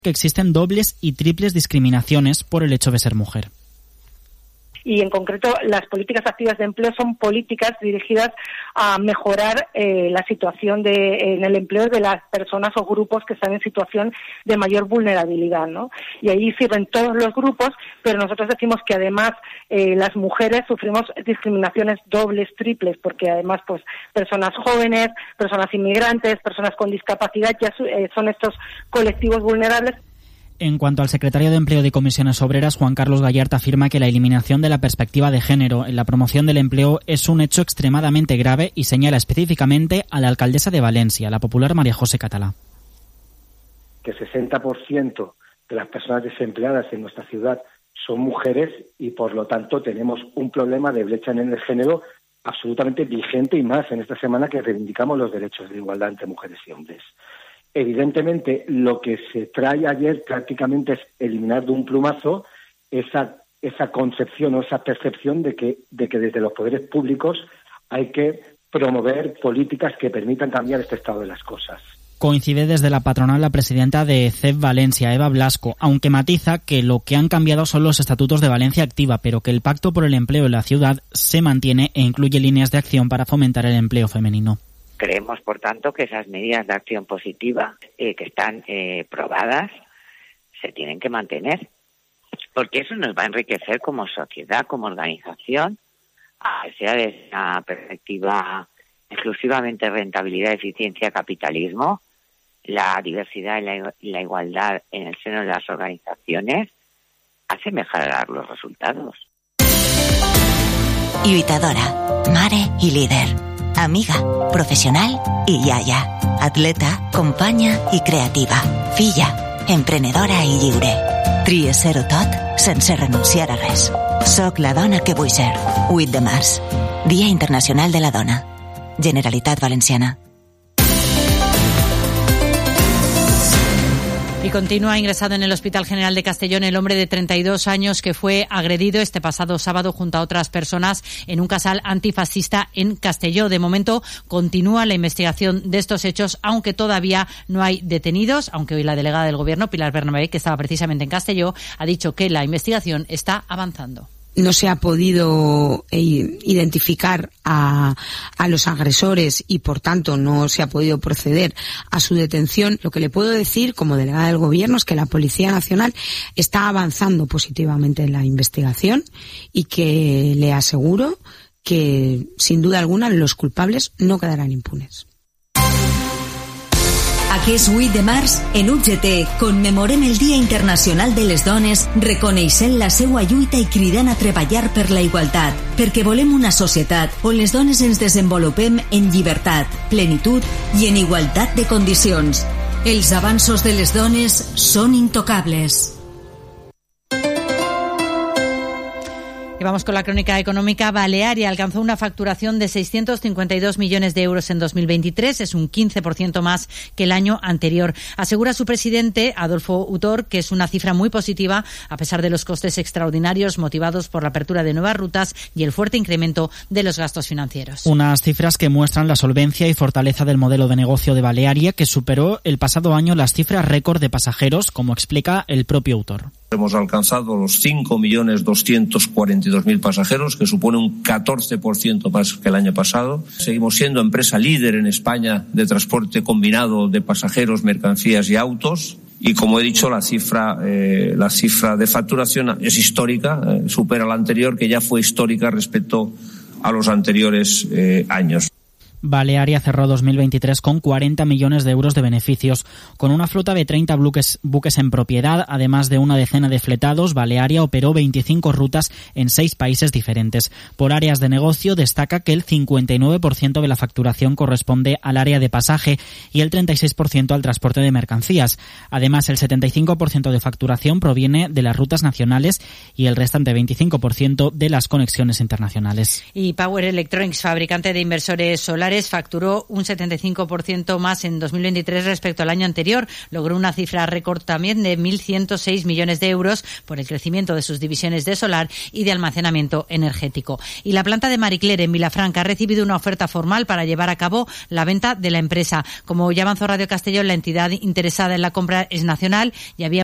que existen dobles y triples discriminaciones por el hecho de ser mujer. Y en concreto las políticas activas de empleo son políticas dirigidas a mejorar la situación en el empleo de las personas o grupos que están en situación de mayor vulnerabilidad, ¿no? Y ahí sirven todos los grupos, pero nosotros decimos que además las mujeres sufrimos discriminaciones dobles, triples, porque además pues personas jóvenes, personas inmigrantes, personas con discapacidad ya son estos colectivos vulnerables. En cuanto al secretario de Empleo de Comisiones Obreras, Juan Carlos Gallart, afirma que la eliminación de la perspectiva de género en la promoción del empleo es un hecho extremadamente grave y señala específicamente a la alcaldesa de Valencia, la popular María José Catalá. Que 60% de las personas desempleadas en nuestra ciudad son mujeres y, por lo tanto, tenemos un problema de brecha en el género absolutamente vigente y más en esta semana que reivindicamos los derechos de igualdad entre mujeres y hombres. Evidentemente, lo que se trae ayer prácticamente es eliminar de un plumazo esa concepción o esa percepción de que desde los poderes públicos hay que promover políticas que permitan cambiar este estado de las cosas. Coincide desde la patronal la presidenta de CEF Valencia, Eva Blasco, aunque matiza que lo que han cambiado son los estatutos de Valencia Activa, pero que el Pacto por el Empleo en la ciudad se mantiene e incluye líneas de acción para fomentar el empleo femenino. Creemos, por tanto, que esas medidas de acción positiva que están probadas se tienen que mantener, porque eso nos va a enriquecer como sociedad, como organización, sea desde una perspectiva exclusivamente rentabilidad, eficiencia, capitalismo, la diversidad y la igualdad en el seno de las organizaciones hace mejorar los resultados. Lluitadora, mare y líder. Amiga, professional i iaia, atleta, companya i creativa, filla, emprenedora i lliure. Tries ser-ho tot sense renunciar a res. Soc la dona que vull ser. 8 de març, Dia Internacional de la Dona. Generalitat Valenciana. Y continúa ingresado en el Hospital General de Castellón el hombre de 32 años que fue agredido este pasado sábado junto a otras personas en un casal antifascista en Castelló. De momento continúa la investigación de estos hechos, aunque todavía no hay detenidos, aunque hoy la delegada del Gobierno, Pilar Bernabé, que estaba precisamente en Castelló, ha dicho que la investigación está avanzando. No se ha podido identificar a los agresores y, por tanto, no se ha podido proceder a su detención. Lo que le puedo decir, como delegada del Gobierno, es que la Policía Nacional está avanzando positivamente en la investigación y que le aseguro que, sin duda alguna, los culpables no quedarán impunes. Aquest 8 de març, en UGT, commemorem el Dia Internacional de les Dones, reconeixent la seua lluita i cridant a treballar per la igualtat, perquè volem una societat on les dones ens desenvolupem en llibertat, plenitud i en igualtat de condicions. Els avanços de les dones són intocables. Y vamos con la crónica económica. Balearia alcanzó una facturación de 652 millones de euros en 2023. Es un 15% más que el año anterior. Asegura su presidente, Adolfo Utor, que es una cifra muy positiva a pesar de los costes extraordinarios motivados por la apertura de nuevas rutas y el fuerte incremento de los gastos financieros. Unas cifras que muestran la solvencia y fortaleza del modelo de negocio de Balearia, que superó el pasado año las cifras récord de pasajeros, como explica el propio Utor. Hemos alcanzado los 5.242.000 pasajeros, que supone un 14% más que el año pasado. Seguimos siendo empresa líder en España de transporte combinado de pasajeros, mercancías y autos. Y como he dicho, la cifra de facturación es histórica, supera la anterior, que ya fue histórica respecto a los anteriores años. Balearia cerró 2023 con 40 millones de euros de beneficios. Con una flota de 30 buques en propiedad, además de una decena de fletados, Balearia operó 25 rutas en 6 países diferentes. Por áreas de negocio, destaca que el 59% de la facturación corresponde al área de pasaje y el 36% al transporte de mercancías. Además, el 75% de facturación proviene de las rutas nacionales y el restante 25% de las conexiones internacionales. Y Power Electronics, fabricante de inversores solares, Solares facturó un 75% más en 2023 respecto al año anterior. Logró una cifra récord también de 1.106 millones de euros por el crecimiento de sus divisiones de solar y de almacenamiento energético. Y la planta de Marie Claire en Vilafranca ha recibido una oferta formal para llevar a cabo la venta de la empresa. Como ya avanzó Radio Castellón, la entidad interesada en la compra es Nacional y había